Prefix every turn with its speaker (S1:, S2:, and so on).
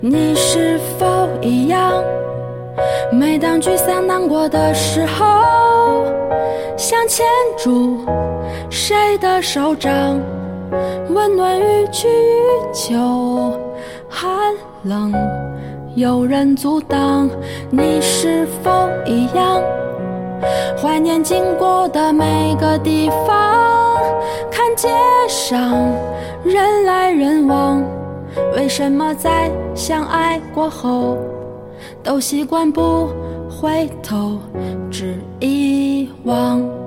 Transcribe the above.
S1: 你是否一样？每当沮丧难过的时候，想牵住谁的手掌，温暖予取予求，寒冷有人阻挡。你是否一样？怀念经过的每个地方，看街上人来人往，为什么在相爱过后都习惯不回头，只遗忘？